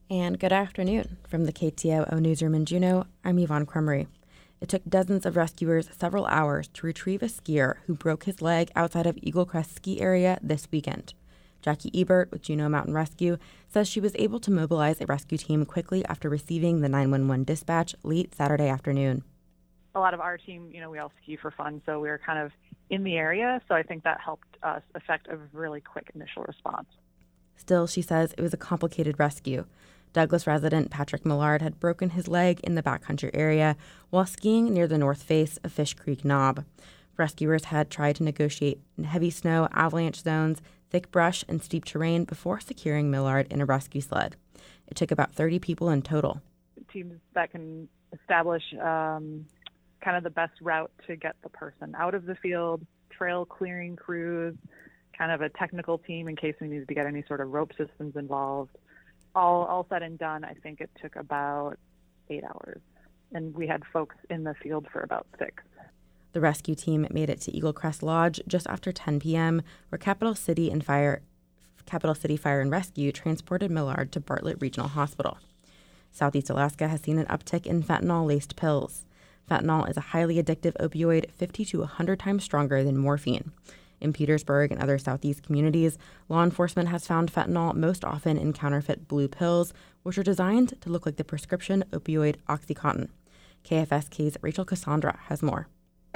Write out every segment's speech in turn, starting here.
And good afternoon. From the KTOO newsroom in Juneau, I'm Yvonne Crumry. It took dozens of rescuers several hours to retrieve a skier who broke his leg outside of Eagle Crest Ski Area this weekend. Jackie Ebert with Juneau Mountain Rescue says she was able to mobilize a rescue team quickly after receiving the 911 dispatch late Saturday afternoon. A lot of our team, we all ski for fun, so we were kind of in the area, so I think that helped us effect a really quick initial response. Still, she says it was a complicated rescue. Douglas resident Patrick Millard had broken his leg in the backcountry area while skiing near the north face of Fish Creek Knob. Rescuers had tried to negotiate heavy snow, avalanche zones, thick brush, and steep terrain before securing Millard in a rescue sled. It took about 30 people in total. Teams that can establish kind of the best route to get the person out of the field, trail clearing crews, kind of a technical team in case we needed to get any sort of rope systems involved. All said and done, I think it took about 8 hours, and we had folks in the field for about 6. The rescue team made it to Eagle Crest Lodge just after 10 p.m., where Capital City Fire and Rescue transported Millard to Bartlett Regional Hospital. Southeast Alaska has seen an uptick in fentanyl-laced pills. Fentanyl is a highly addictive opioid, 50 to 100 times stronger than morphine. In Petersburg and other Southeast communities, law enforcement has found fentanyl most often in counterfeit blue pills, which are designed to look like the prescription opioid OxyContin. KFSK's Rachel Cassandra has more.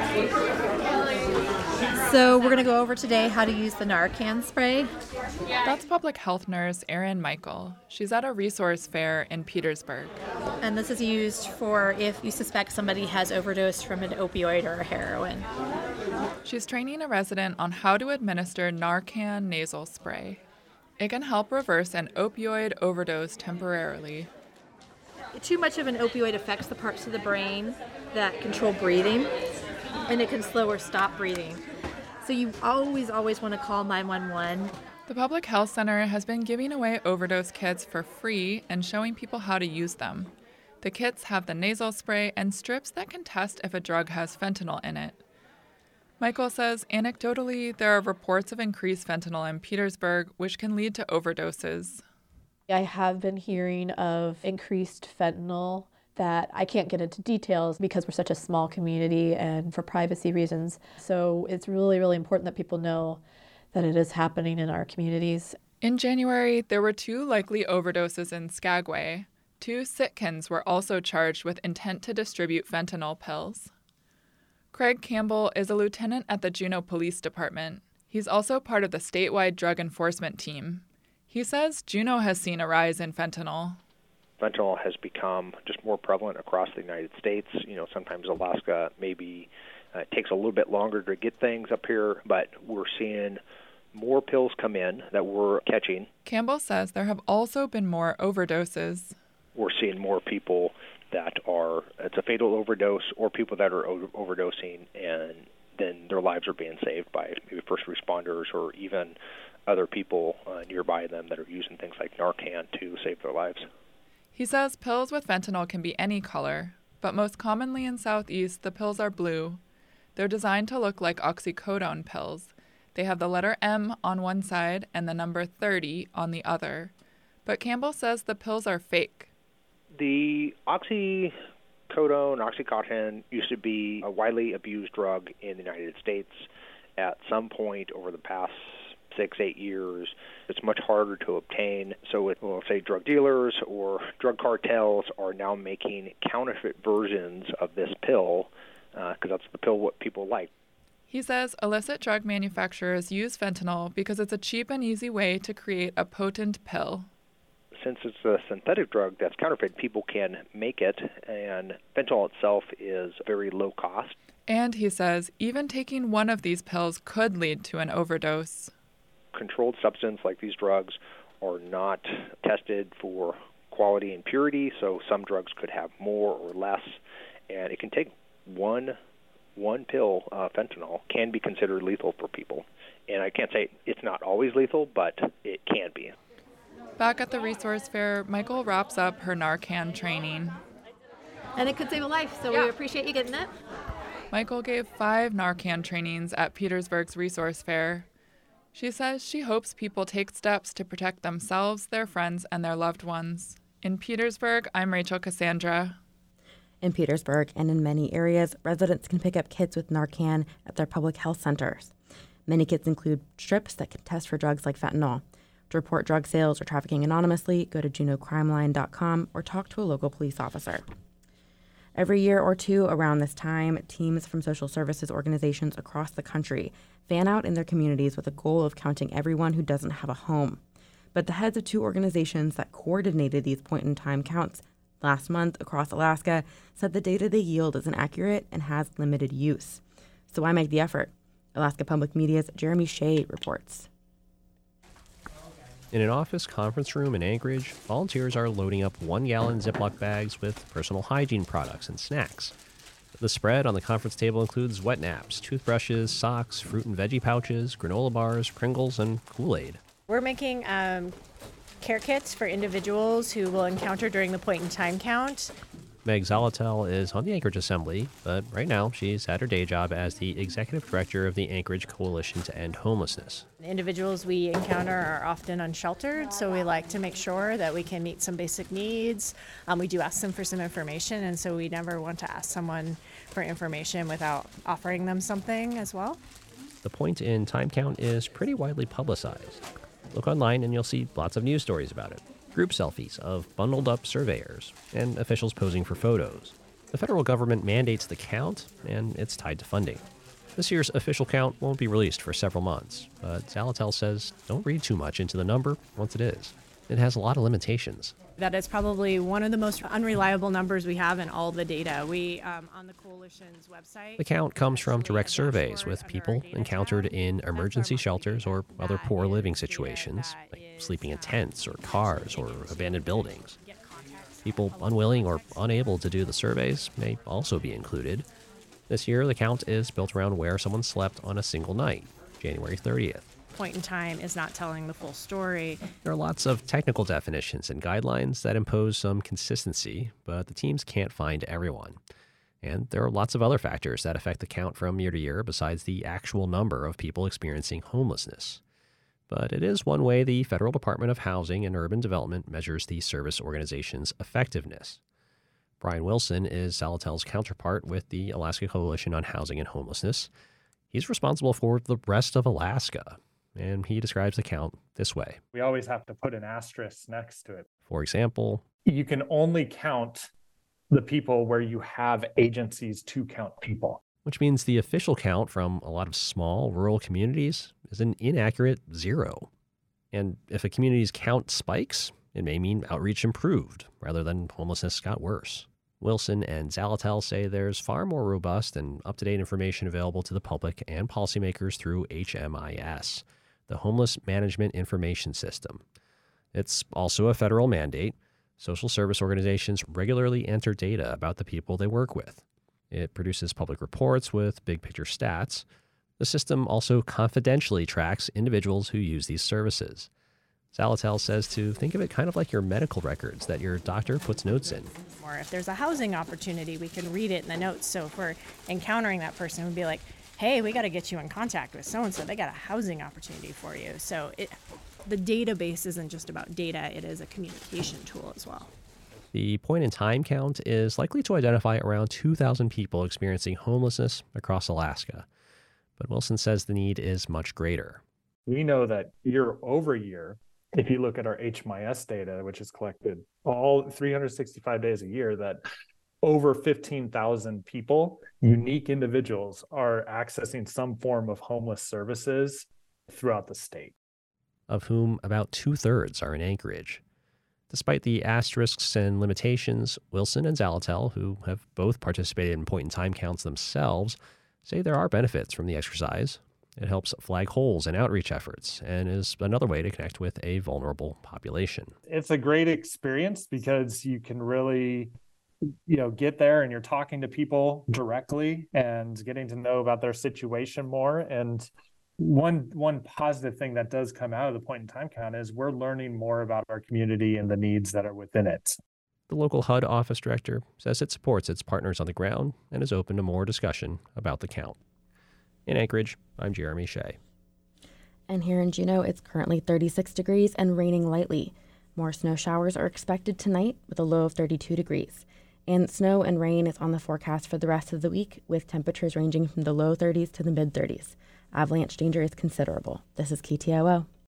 So we're going to go over today how to use the Narcan spray. That's public health nurse Erin Michael. She's at a resource fair in Petersburg. And this is used for if you suspect somebody has overdosed from an opioid or a heroin. She's training a resident on how to administer Narcan nasal spray. It can help reverse an opioid overdose temporarily. Too much of an opioid affects the parts of the brain that control breathing, and it can slow or stop breathing. So you always want to call 911. The Public Health Center has been giving away overdose kits for free and showing people how to use them. The kits have the nasal spray and strips that can test if a drug has fentanyl in it. Michael says anecdotally there are reports of increased fentanyl in Petersburg, which can lead to overdoses. I have been hearing of increased fentanyl that I can't get into details because we're such a small community and for privacy reasons. So it's really, really important that people know that it is happening in our communities. In January, there were 2 likely overdoses in Skagway. 2 Sitkins were also charged with intent to distribute fentanyl pills. Craig Campbell is a lieutenant at the Juneau Police Department. He's also part of the statewide drug enforcement team. He says Juneau has seen a rise in fentanyl. Fentanyl has become just more prevalent across the United States. Sometimes Alaska maybe takes a little bit longer to get things up here, but we're seeing more pills come in that we're catching. Campbell says there have also been more overdoses. We're seeing more people that it's a fatal overdose or people that are overdosing and then their lives are being saved by maybe first responders or even other people nearby them that are using things like Narcan to save their lives. He says pills with fentanyl can be any color, but most commonly in Southeast, the pills are blue. They're designed to look like oxycodone pills. They have the letter M on one side and the number 30 on the other. But Campbell says the pills are fake. The Oxycontin used to be a widely abused drug in the United States. At some point over the past 6-8 years, it's much harder to obtain. So say drug dealers or drug cartels are now making counterfeit versions of this pill because that's the pill what people like. He says illicit drug manufacturers use fentanyl because it's a cheap and easy way to create a potent pill. Since it's a synthetic drug that's counterfeit, people can make it, and fentanyl itself is very low cost. And he says even taking one of these pills could lead to an overdose. Controlled substance like these drugs are not tested for quality and purity, so some drugs could have more or less, and it can take one pill, fentanyl, can be considered lethal for people. And I can't say it's not always lethal, but it can be. Back at the resource fair, Michael wraps up her Narcan training. And it could save a life, so we appreciate you getting it. Michael gave 5 Narcan trainings at Petersburg's resource fair. She says she hopes people take steps to protect themselves, their friends, and their loved ones. In Petersburg, I'm Rachel Cassandra. In Petersburg and in many areas, residents can pick up kits with Narcan at their public health centers. Many kits include strips that can test for drugs like fentanyl. To report drug sales or trafficking anonymously, go to JuneauCrimeLine.com or talk to a local police officer. Every year or two around this time, teams from social services organizations across the country fan out in their communities with a goal of counting everyone who doesn't have a home. But the heads of two organizations that coordinated these point-in-time counts last month across Alaska said the data they yield is inaccurate and has limited use. So why make the effort? Alaska Public Media's Jeremy Shea reports. In an office conference room in Anchorage, volunteers are loading up 1-gallon Ziploc bags with personal hygiene products and snacks. The spread on the conference table includes wet naps, toothbrushes, socks, fruit and veggie pouches, granola bars, Pringles, and Kool-Aid. We're making care kits for individuals who will encounter during the point-in-time count. Meg Zalatel is on the Anchorage Assembly, but right now she's at her day job as the executive director of the Anchorage Coalition to End Homelessness. The individuals we encounter are often unsheltered, so we like to make sure that we can meet some basic needs. We do ask them for some information, and so we never want to ask someone for information without offering them something as well. The point-in-time count is pretty widely publicized. Look online and you'll see lots of news stories about it. Group selfies of bundled-up surveyors and officials posing for photos. The federal government mandates the count, and it's tied to funding. This year's official count won't be released for several months, but Zalatel says don't read too much into the number once it is. It has a lot of limitations. That is probably one of the most unreliable numbers we have in all the data. We, on the Coalition's website... The count comes from direct surveys with people encountered in emergency shelters or other poor living situations, like sleeping in tents or cars or abandoned buildings. People unwilling or unable to do the surveys may also be included. This year, the count is built around where someone slept on a single night, January 30th. Point in time is not telling the full story. There are lots of technical definitions and guidelines that impose some consistency, but the teams can't find everyone. And there are lots of other factors that affect the count from year to year besides the actual number of people experiencing homelessness. But it is one way the Federal Department of Housing and Urban Development measures the service organization's effectiveness. Brian Wilson is Zalatel's counterpart with the Alaska Coalition on Housing and Homelessness. He's responsible for the rest of Alaska, and he describes the count this way. We always have to put an asterisk next to it. For example, you can only count the people where you have agencies to count people. Which means the official count from a lot of small rural communities is an inaccurate 0. And if a community's count spikes, it may mean outreach improved rather than homelessness got worse. Wilson and Zalatel say there's far more robust and up-to-date information available to the public and policymakers through HMIS, the Homeless Management Information System. It's also a federal mandate. Social service organizations regularly enter data about the people they work with. It produces public reports with big-picture stats. The system also confidentially tracks individuals who use these services. Zalatel says to think of it kind of like your medical records that your doctor puts notes in. Or if there's a housing opportunity, we can read it in the notes. So if we're encountering that person, we'd be like, hey, we got to get you in contact with so-and-so. They got a housing opportunity for you. So the database isn't just about data. It is a communication tool as well. The point-in-time count is likely to identify around 2,000 people experiencing homelessness across Alaska. But Wilson says the need is much greater. We know that year over year, if you look at our HMIS data, which is collected all 365 days a year, that over 15,000 people, unique individuals, are accessing some form of homeless services throughout the state. Of whom about 2/3 are in Anchorage. Despite the asterisks and limitations, Wilson and Zalatel, who have both participated in point-in-time counts themselves, say there are benefits from the exercise. It helps flag holes in outreach efforts and is another way to connect with a vulnerable population. It's a great experience because you can really, get there and you're talking to people directly and getting to know about their situation more. And one positive thing that does come out of the point-in-time count is we're learning more about our community and the needs that are within it. The local HUD office director says it supports its partners on the ground and is open to more discussion about the count. In Anchorage, I'm Jeremy Shea. And here in Juneau, it's currently 36 degrees and raining lightly. More snow showers are expected tonight with a low of 32 degrees. And snow and rain is on the forecast for the rest of the week, with temperatures ranging from the low 30s to the mid 30s. Avalanche danger is considerable. This is KTOO.